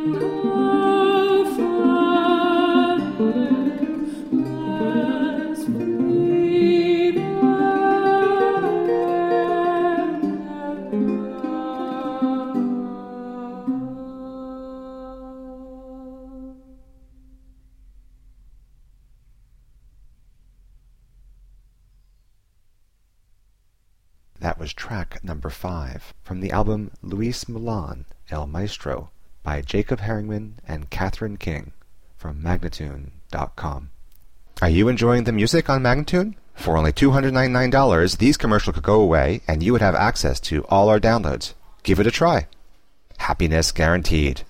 That was track number 5 from the album Luis Milan, El Maestro, by Jacob Herringman and Catherine King from Magnatune.com. Are you enjoying the music on Magnatune? For only $299, these commercials could go away and you would have access to all our downloads. Give it a try. Happiness guaranteed.